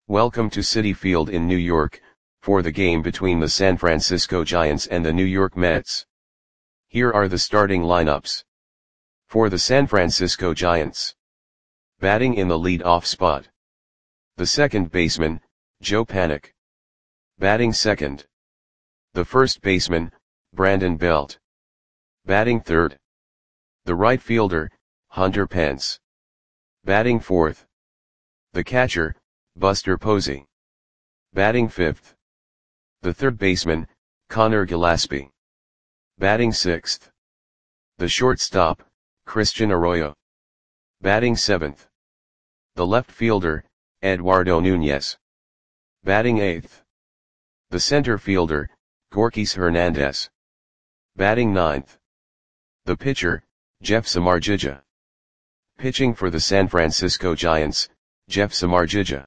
Welcome to Citi Field in New York, for the game between the San Francisco Giants and the New York Mets. Here are the starting lineups. For the San Francisco Giants. Batting in the lead-off spot. The second baseman, Joe Panik. Batting second. The first baseman, Brandon Belt. Batting third. The right fielder, Hunter Pence. Batting fourth. The catcher, Buster Posey. Batting fifth. The third baseman, Conor Gillaspie. Batting sixth. The shortstop, Christian Arroyo. Batting seventh. The left fielder, Eduardo Nunez. Batting eighth. The center fielder, Gorkys Hernandez. Batting ninth. The pitcher, Jeff Samardzija. Pitching for the San Francisco Giants, Jeff Samardzija.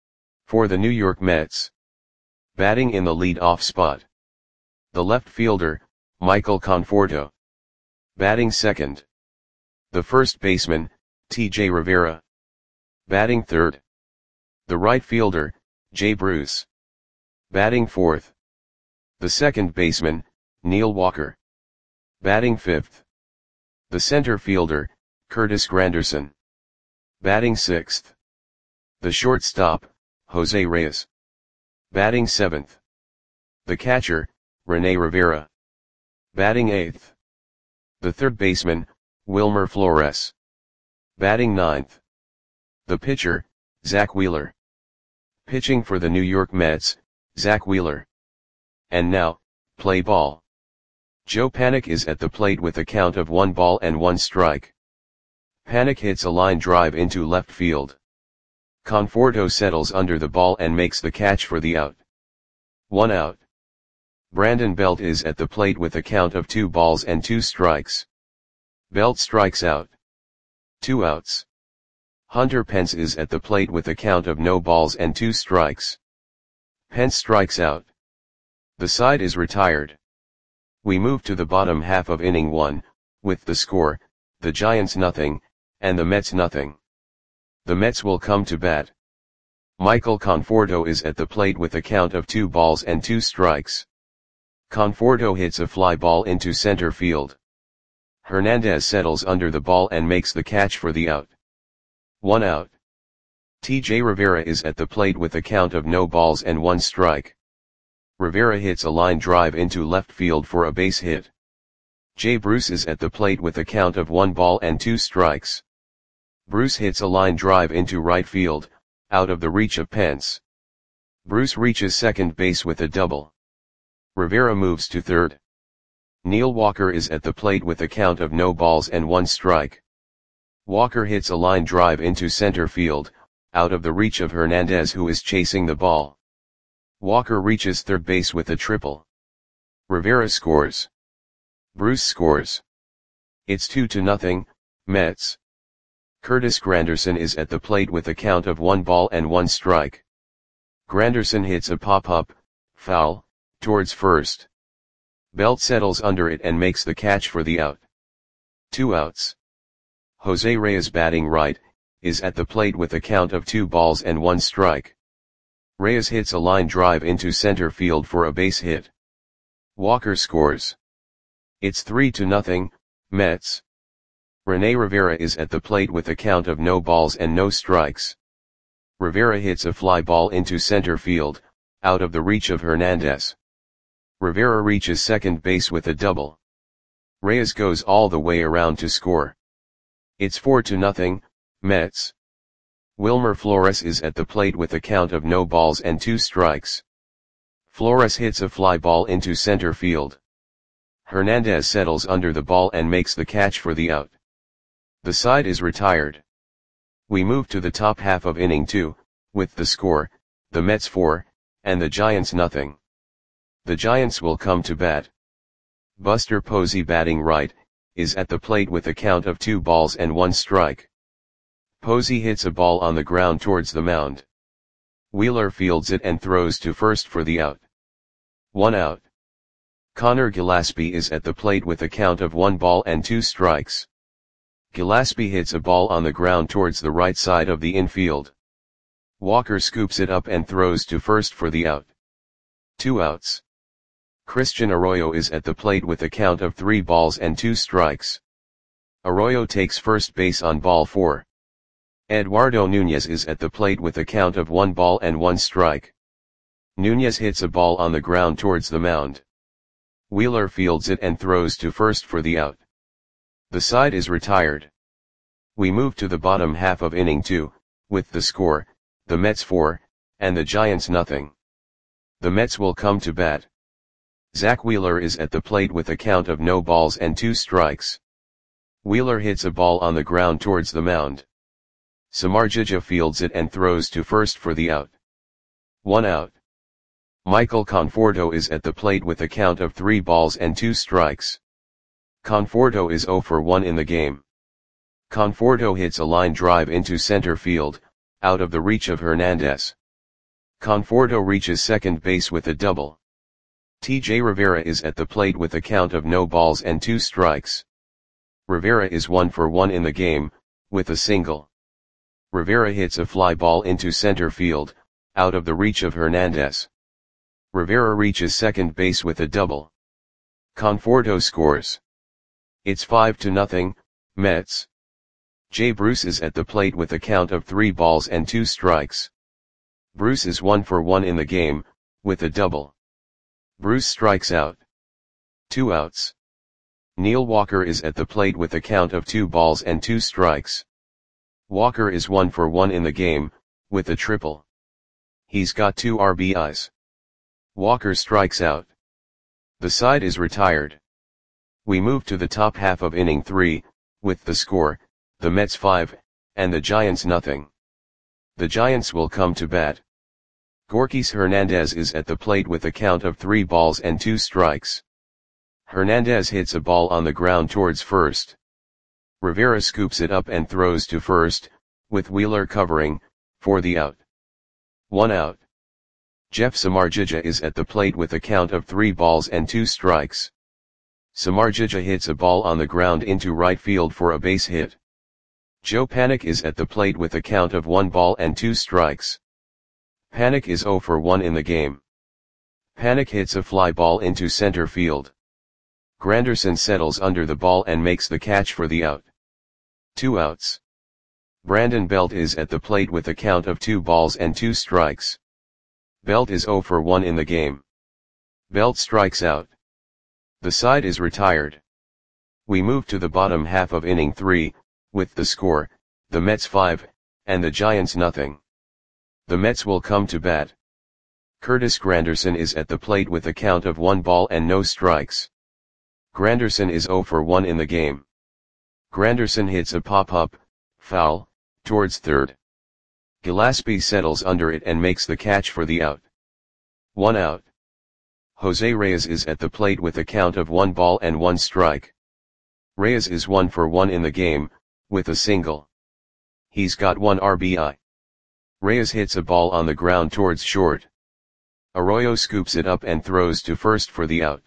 For the New York Mets. Batting in the lead-off spot. The left fielder, Michael Conforto. Batting second. The first baseman, T.J. Rivera. Batting third. The right fielder, Jay Bruce. Batting fourth. The second baseman, Neil Walker. Batting fifth. The center fielder, Curtis Granderson. Batting sixth. The shortstop, Jose Reyes. Batting seventh. The catcher, Rene Rivera. Batting eighth. The third baseman, Wilmer Flores. Batting ninth. The pitcher, Zack Wheeler. Pitching for the New York Mets, Zack Wheeler. And now, play ball. Joe Panik is at the plate with a count of 1 strike. Panik hits a line drive into left field. Conforto settles under the ball and makes the catch for the out. 1 out. Brandon Belt is at the plate with a count of 2 strikes. Belt strikes out. 2 outs. Hunter Pence is at the plate with a count of 2 strikes. Pence strikes out. The side is retired. We move to the bottom half of inning 1, with the score, the Giants nothing, and the Mets nothing. The Mets will come to bat. Michael Conforto is at the plate with a count of 2 strikes. Conforto hits a fly ball into center field. Hernandez settles under the ball and makes the catch for the out. 1 out. T.J. Rivera is at the plate with a count of 1 strike. Rivera hits a line drive into left field for a base hit. Jay Bruce is at the plate with a count of 2 strikes. Bruce hits a line drive into right field, out of the reach of Pence. Bruce reaches second base with a double. Rivera moves to third. Neil Walker is at the plate with a count of 1 strike. Walker hits a line drive into center field, out of the reach of Hernandez who is chasing the ball. Walker reaches third base with a triple. Rivera scores. Bruce scores. It's 2-0, Mets. Curtis Granderson is at the plate with a count of 1 strike. Granderson hits a pop-up, foul, towards first. Belt settles under it and makes the catch for the out. 2 outs. Jose Reyes batting right, is at the plate with a count of 2 strike. Reyes hits a line drive into center field for a base hit. Walker scores. It's 3-0, Mets. Rene Rivera is at the plate with a count of no strikes. Rivera hits a fly ball into center field, out of the reach of Hernandez. Rivera reaches second base with a double. Reyes goes all the way around to score. It's 4-0, Mets. Wilmer Flores is at the plate with a count of 2 strikes. Flores hits a fly ball into center field. Hernandez settles under the ball and makes the catch for the out. The side is retired. We move to the top half of inning 2, with the score, the Mets 4, and the Giants nothing. The Giants will come to bat. Buster Posey batting right, is at the plate with a count of 2 strike. Posey hits a ball on the ground towards the mound. Wheeler fields it and throws to first for the out. 1 out. Conor Gillaspie is at the plate with a count of 1 strikes. Gillaspie hits a ball on the ground towards the right side of the infield. Walker scoops it up and throws to first for the out. 2 outs. Christian Arroyo is at the plate with a count of 3 balls and 2 strikes. Arroyo takes first base on ball 4. Eduardo Nunez is at the plate with a count of 1 ball and 1 strike. Nunez hits a ball on the ground towards the mound. Wheeler fields it and throws to first for the out. The side is retired. We move to the bottom half of inning 2, with the score, the Mets 4, and the Giants nothing. The Mets will come to bat. Zach Wheeler is at the plate with a count of no balls and 2 strikes. Wheeler hits a ball on the ground towards the mound. Samardzija fields it and throws to first for the out. 1 out. Michael Conforto is at the plate with a count of 3 balls and 2 strikes. Conforto is 0 for 1 in the game. Conforto hits a line drive into center field, out of the reach of Hernandez. Conforto reaches second base with a double. T.J. Rivera is at the plate with a count of no balls and 2 strikes. Rivera is 1 for 1 in the game, with a single. Rivera hits a fly ball into center field, out of the reach of Hernandez. Rivera reaches second base with a double. Conforto scores. It's 5-0, Mets. Jay Bruce is at the plate with a count of 3 balls and 2 strikes. Bruce is 1 for 1 in the game, with a double. Bruce strikes out. 2 outs. Neil Walker is at the plate with a count of 2 balls and 2 strikes. Walker is 1 for 1 in the game, with a triple. He's got 2 RBIs. Walker strikes out. The side is retired. We move to the top half of inning 3, with the score, the Mets 5, and the Giants nothing. The Giants will come to bat. Gorkys Hernandez is at the plate with a count of 3 balls and 2 strikes. Hernandez hits a ball on the ground towards first. Rivera scoops it up and throws to first, with Wheeler covering, for the out. 1 out. Jeff Samardzija is at the plate with a count of 3 balls and 2 strikes. Samardzija hits a ball on the ground into right field for a base hit. Joe Panik is at the plate with a count of 1 ball and 2 strikes. Panik is 0 for 1 in the game. Panik hits a fly ball into center field. Granderson settles under the ball and makes the catch for the out. 2 outs. Brandon Belt is at the plate with a count of 2 balls and 2 strikes. Belt is 0 for 1 in the game. Belt strikes out. The side is retired. We move to the bottom half of inning 3, with the score, the Mets 5, and the Giants nothing. The Mets will come to bat. Curtis Granderson is at the plate with a count of 1 ball and no strikes. Granderson is 0 for 1 in the game. Granderson hits a pop-up, foul, towards third. Gillespie settles under it and makes the catch for the out. 1 out. Jose Reyes is at the plate with a count of 1 ball and 1 strike. Reyes is 1 for 1 in the game, with a single. He's got 1 RBI. Reyes hits a ball on the ground towards short. Arroyo scoops it up and throws to first for the out.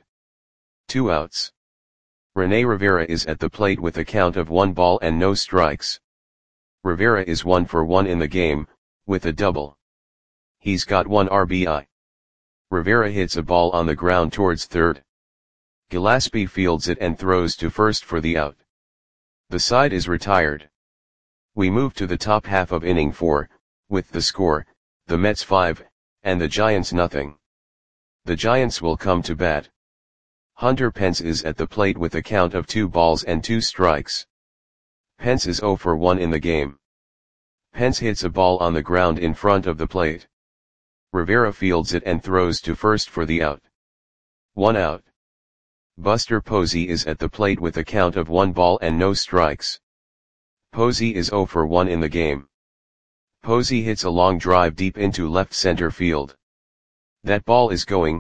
2 outs. Rene Rivera is at the plate with a count of 1 ball and no strikes. Rivera is 1 for 1 in the game, with a double. He's got 1 RBI. Rivera hits a ball on the ground towards third. Gillespie fields it and throws to first for the out. The side is retired. We move to the top half of inning 4, with the score, the Mets 5, and the Giants nothing. The Giants will come to bat. Hunter Pence is at the plate with a count of 2 balls and 2 strikes. Pence is 0 for 1 in the game. Pence hits a ball on the ground in front of the plate. Rivera fields it and throws to first for the out. 1 out. Buster Posey is at the plate with a count of 1 ball and no strikes. Posey is 0 for 1 in the game. Posey hits a long drive deep into left center field. That ball is gone.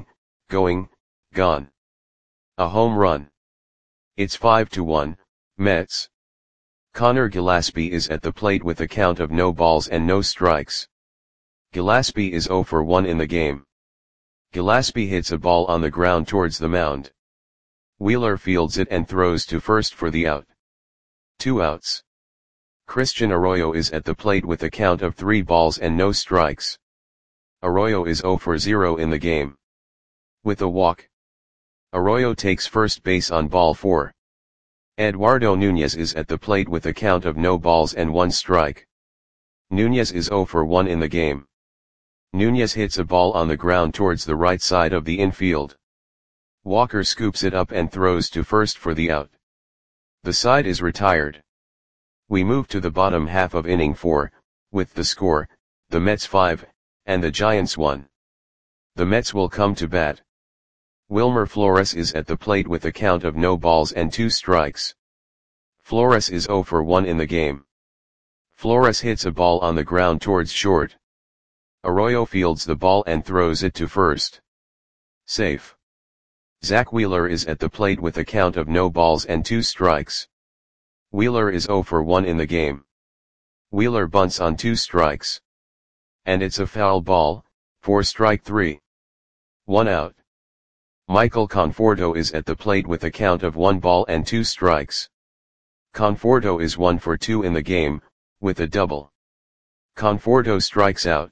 A home run. It's 5-1, Mets. Connor Gillespie is at the plate with a count of no balls and no strikes. Gillespie is 0 for 1 in the game. Gillespie hits a ball on the ground towards the mound. Wheeler fields it and throws to first for the out. 2 outs. Christian Arroyo is at the plate with a count of 3 balls and no strikes. Arroyo is 0 for 0 in the game. With a walk, Arroyo takes first base on ball 4. Eduardo Nunez is at the plate with a count of no balls and 1 strike. Nunez is 0 for 1 in the game. Nunez hits a ball on the ground towards the right side of the infield. Walker scoops it up and throws to first for the out. The side is retired. We move to the bottom half of inning 4, with the score, the Mets 5, and the Giants 1. The Mets will come to bat. Wilmer Flores is at the plate with a count of no balls and 2 strikes. Flores is 0 for 1 in the game. Flores hits a ball on the ground towards short. Arroyo fields the ball and throws it to first. Safe. Zach Wheeler is at the plate with a count of no balls and 2 strikes. Wheeler is 0 for 1 in the game. Wheeler bunts on 2 strikes. And it's a foul ball, for strike 3. 1 out. Michael Conforto is at the plate with a count of 1 ball and 2 strikes. Conforto is 1 for 2 in the game, with a double. Conforto strikes out.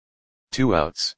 2 outs.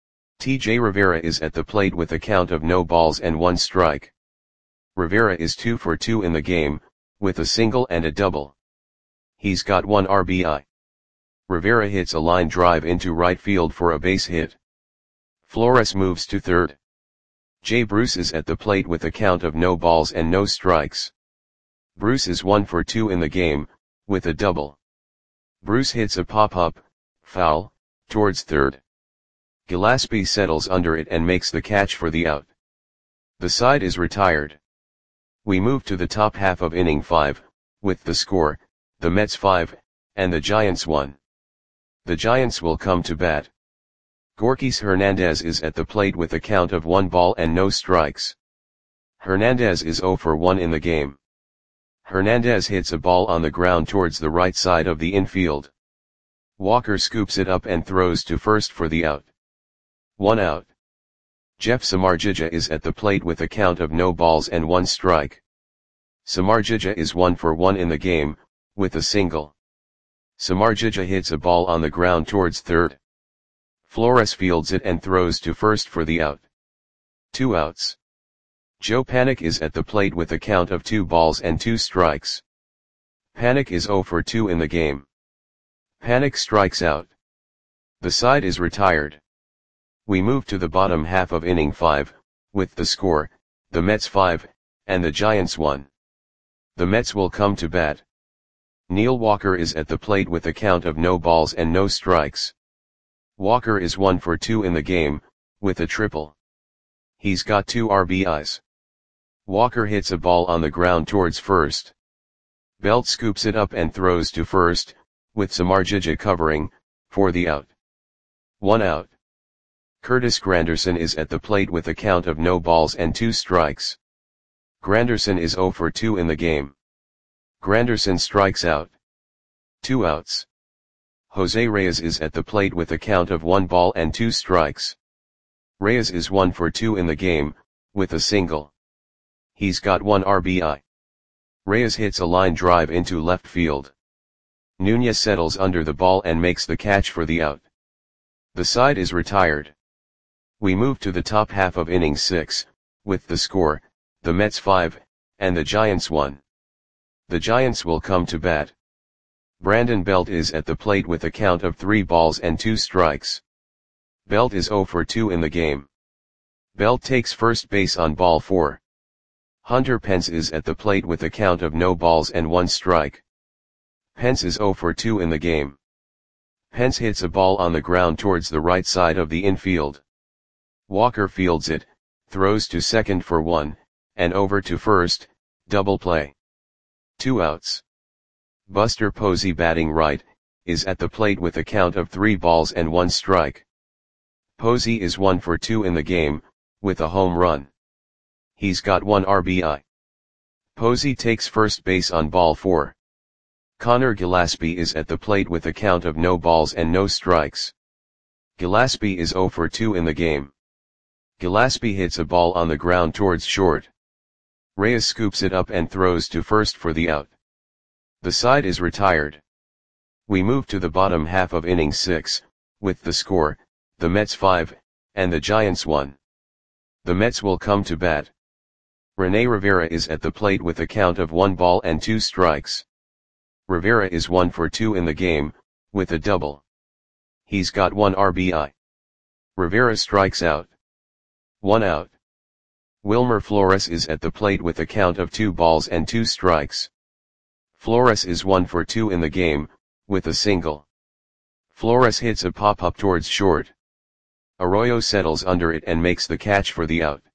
TJ Rivera is at the plate with a count of no balls and 1 strike. Rivera is 2 for 2 in the game, with a single and a double. He's got 1 RBI. Rivera hits a line drive into right field for a base hit. Flores moves to third. Jay Bruce is at the plate with a count of no balls and no strikes. Bruce is 1 for 2 in the game, with a double. Bruce hits a pop-up, foul, towards third. Gillespie settles under it and makes the catch for the out. The side is retired. We move to the top half of inning 5, with the score, the Mets 5, and the Giants 1. The Giants will come to bat. Gorkys Hernandez is at the plate with a count of 1 ball and no strikes. Hernandez is 0 for 1 in the game. Hernandez hits a ball on the ground towards the right side of the infield. Walker scoops it up and throws to first for the out. 1 out. Jeff Samardzija is at the plate with a count of no balls and 1 strike. Samardzija is 1 for 1 in the game, with a single. Samardzija hits a ball on the ground towards third. Flores fields it and throws to first for the out. 2 outs. Joe Panik is at the plate with a count of 2 balls and 2 strikes. Panik is 0 for 2 in the game. Panik strikes out. The side is retired. We move to the bottom half of inning 5, with the score, the Mets 5, and the Giants 1. The Mets will come to bat. Neil Walker is at the plate with a count of no balls and no strikes. Walker is 1 for 2 in the game, with a triple. He's got 2 RBIs. Walker hits a ball on the ground towards first. Belt scoops it up and throws to first, with Samardzija covering, for the out. 1 out. Curtis Granderson is at the plate with a count of no balls and 2 strikes. Granderson is 0 for 2 in the game. Granderson strikes out. 2 outs. Jose Reyes is at the plate with a count of 1 ball and 2 strikes. Reyes is 1 for 2 in the game, with a single. He's got 1 RBI. Reyes hits a line drive into left field. Nunez settles under the ball and makes the catch for the out. The side is retired. We move to the top half of inning 6, with the score, the Mets 5, and the Giants 1. The Giants will come to bat. Brandon Belt is at the plate with a count of 3 balls and 2 strikes. Belt is 0 for 2 in the game. Belt takes first base on ball 4. Hunter Pence is at the plate with a count of no balls and 1 strike. Pence is 0 for 2 in the game. Pence hits a ball on the ground towards the right side of the infield. Walker fields it, throws to second for 1, and over to first, double play. 2 outs. Buster Posey, batting right, is at the plate with a count of 3 balls and 1 strike. Posey is 1 for 2 in the game, with a home run. He's got 1 RBI. Posey takes first base on ball 4. Connor Gillespie is at the plate with a count of no balls and no strikes. Gillespie is 0 for 2 in the game. Gillespie hits a ball on the ground towards short. Reyes scoops it up and throws to first for the out. The side is retired. We move to the bottom half of inning 6, with the score, the Mets 5, and the Giants 1. The Mets will come to bat. Rene Rivera is at the plate with a count of 1 ball and 2 strikes. Rivera is 1 for 2 in the game, with a double. He's got 1 RBI. Rivera strikes out. 1 out. Wilmer Flores is at the plate with a count of 2 balls and 2 strikes. Flores is 1 for 2 in the game, with a single. Flores hits a pop-up towards short. Arroyo settles under it and makes the catch for the out.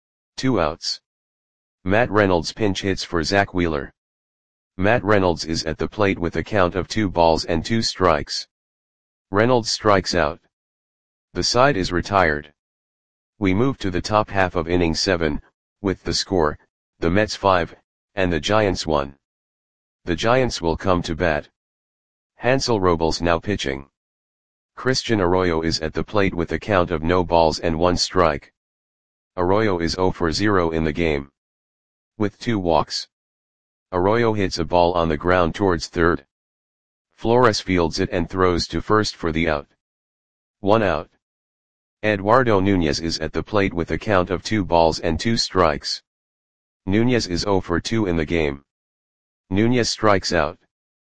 2 outs. Matt Reynolds pinch hits for Zach Wheeler. Matt Reynolds is at the plate with a count of 2 balls and 2 strikes. Reynolds strikes out. The side is retired. We move to the top half of inning 7, with the score, the Mets 5, and the Giants 1. The Giants will come to bat. Hansel Robles now pitching. Christian Arroyo is at the plate with a count of no balls and 1 strike. Arroyo is 0 for 0 in the game, with 2 walks. Arroyo hits a ball on the ground towards third. Flores fields it and throws to first for the out. 1 out. Eduardo Nunez is at the plate with a count of 2 balls and 2 strikes. Nunez is 0 for 2 in the game. Nunez strikes out.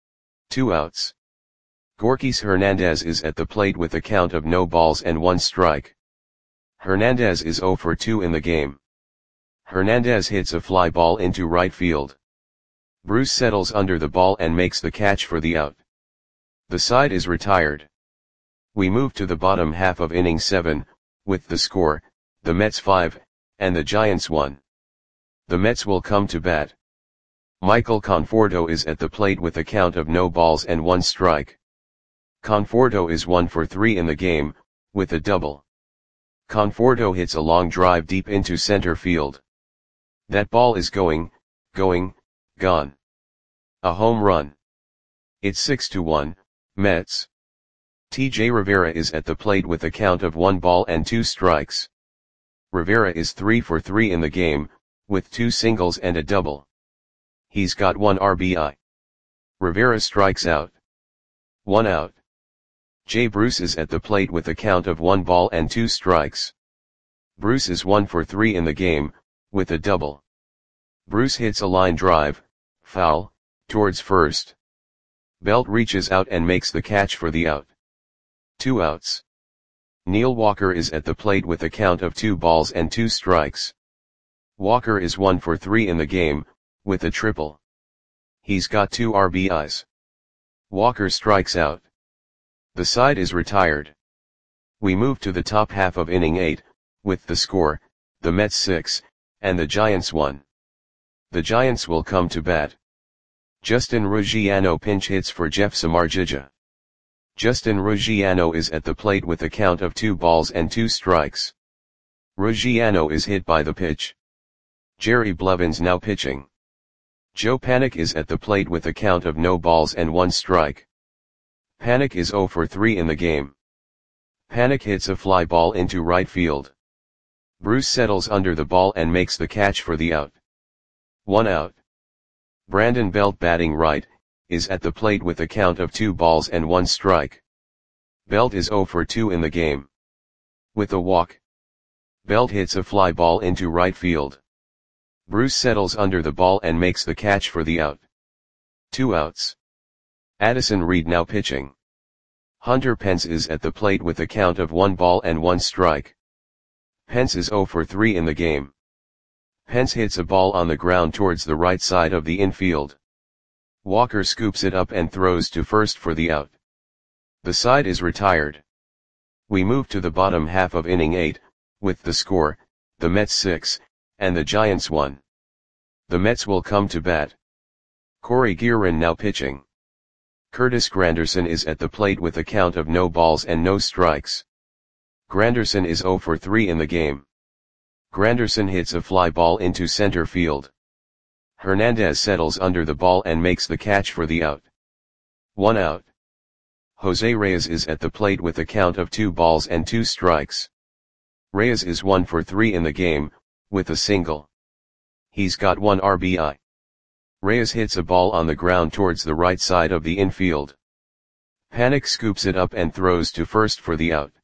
2 outs. Gorkys Hernandez is at the plate with a count of no balls and 1 strike. Hernandez is 0 for 2 in the game. Hernandez hits a fly ball into right field. Bruce settles under the ball and makes the catch for the out. The side is retired. We move to the bottom half of inning 7, with the score, the Mets 5, and the Giants 1. The Mets will come to bat. Michael Conforto is at the plate with a count of no balls and 1 strike. Conforto is 1 for 3 in the game, with a double. Conforto hits a long drive deep into center field. That ball is gone. A home run. It's 6-1, Mets. TJ Rivera is at the plate with a count of 1 ball and 2 strikes. Rivera is 3 for 3 in the game, with 2 singles and a double. He's got 1 RBI. Rivera strikes out. 1 out. Jay Bruce is at the plate with a count of 1 ball and 2 strikes. Bruce is 1 for 3 in the game, with a double. Bruce hits a line drive, foul, towards first. Belt reaches out and makes the catch for the out. 2 outs. Neil Walker is at the plate with a count of 2 balls and 2 strikes. Walker is 1 for 3 in the game, with a triple. He's got 2 RBIs. Walker strikes out. The side is retired. We move to the top half of inning 8, with the score, the Mets 6, and the Giants 1. The Giants will come to bat. Justin Ruggiano pinch hits for Jeff Samardzija. Justin Ruggiano is at the plate with a count of 2 balls and 2 strikes. Ruggiano is hit by the pitch. Jerry Blevins now pitching. Joe Panik is at the plate with a count of no balls and 1 strike. Panik is 0 for 3 in the game. Panik hits a fly ball into right field. Bruce settles under the ball and makes the catch for the out. 1 out. Brandon Belt batting right, is at the plate with a count of 2 balls and 1 strike. Belt is 0 for 2 in the game. With a walk. Belt hits a fly ball into right field. Bruce settles under the ball and makes the catch for the out. 2 outs. Addison Reed now pitching. Hunter Pence is at the plate with a count of 1 ball and 1 strike. Pence is 0 for 3 in the game. Pence hits a ball on the ground towards the right side of the infield. Walker scoops it up and throws to first for the out. The side is retired. We move to the bottom half of inning 8, with the score, the Mets 6, and the Giants 1. The Mets will come to bat. Corey Guerin now pitching. Curtis Granderson is at the plate with a count of no balls and no strikes. Granderson is 0 for 3 in the game. Granderson hits a fly ball into center field. Hernandez settles under the ball and makes the catch for the out. 1 out. Jose Reyes is at the plate with a count of 2 balls and 2 strikes. Reyes is 1 for 3 in the game, with a single. He's got 1 RBI. Reyes hits a ball on the ground towards the right side of the infield. Panik scoops it up and throws to first for the out.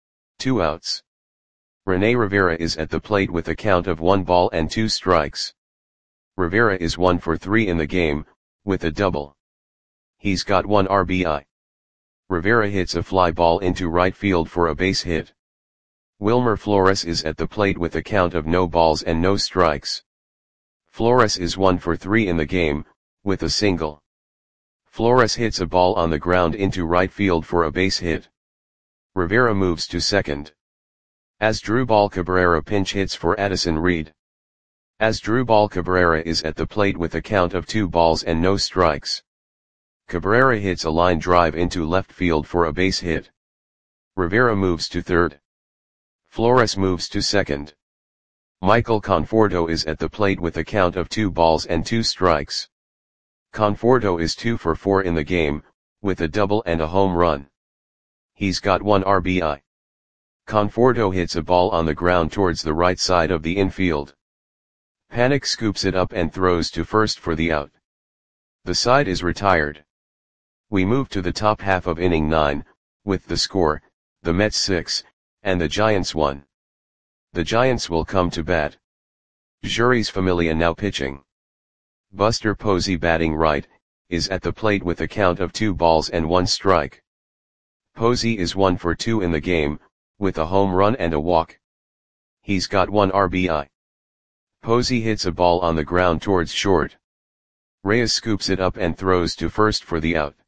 2 outs. Rene Rivera is at the plate with a count of 1 ball and 2 strikes. Rivera is 1 for 3 in the game, with a double. He's got 1 RBI. Rivera hits a fly ball into right field for a base hit. Wilmer Flores is at the plate with a count of no balls and no strikes. Flores is 1 for 3 in the game, with a single. Flores hits a ball on the ground into right field for a base hit. Rivera moves to second. Asdrubal Cabrera pinch hits for Addison Reed. Asdrubal Cabrera is at the plate with a count of 2 balls and no strikes. Cabrera hits a line drive into left field for a base hit. Rivera moves to third. Flores moves to second. Michael Conforto is at the plate with a count of 2 balls and 2 strikes. Conforto is 2 for 4 in the game, with a double and a home run. He's got 1 RBI. Conforto hits a ball on the ground towards the right side of the infield. Panik scoops it up and throws to first for the out. The side is retired. We move to the top half of inning 9, with the score, the Mets 6, and the Giants 1. The Giants will come to bat. Jeurys Familia now pitching. Buster Posey batting right, is at the plate with a count of 2 balls and 1 strike. Posey is 1 for 2 in the game, with a home run and a walk. He's got 1 RBI. Posey hits a ball on the ground towards short. Reyes scoops it up and throws to first for the out.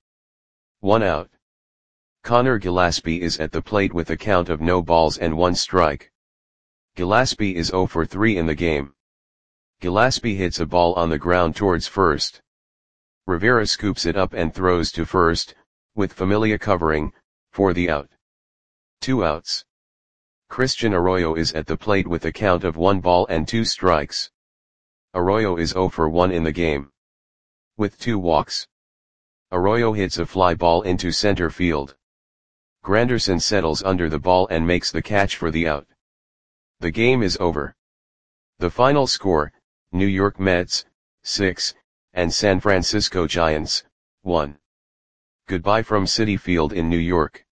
1 out. Connor Gillaspie is at the plate with a count of no balls and 1 strike. Gillaspie is 0 for 3 in the game. Gillaspie hits a ball on the ground towards first. Rivera scoops it up and throws to first, with Familia covering, for the out. 2 outs. Christian Arroyo is at the plate with a count of 1 ball and 2 strikes. Arroyo is 0 for 1 in the game. With 2 walks. Arroyo hits a fly ball into center field. Granderson settles under the ball and makes the catch for the out. The game is over. The final score, New York Mets, 6, and San Francisco Giants, 1. Goodbye from Citi Field in New York.